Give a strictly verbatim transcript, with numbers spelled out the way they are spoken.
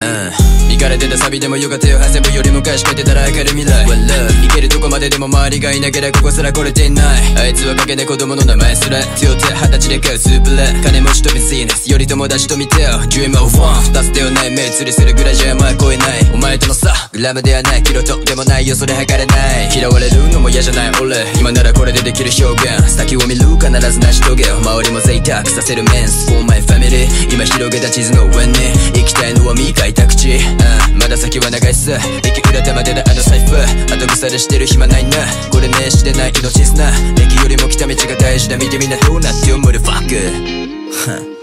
見かれてたサビでもよか手を挟むより昔書いてたら明るい未来。いけるとこまででも周りがいなけりゃここすら来れていない。あいつはかけね子供の名前すら強手二十歳で買うスープラ金持ちとビジネスより友達と見てよ Dream of one 二つ手をない目移りするぐらいじゃまあ超えない。お前との差グラムではないキロとでもないよそれ測れない。嫌われるのも嫌じゃない俺今ならこれでできる表現先を見る必ず成し遂げよ周りも贅沢させるメンス For my family 今広げた地図の上に行きたいのは未開拓地、うん、まだ先は長いっす駅裏手までだあの財布後腐れしてる暇ないなこれ名詞でない命綱駅よりも来た道が大事だ見てみんなどうなって思うファック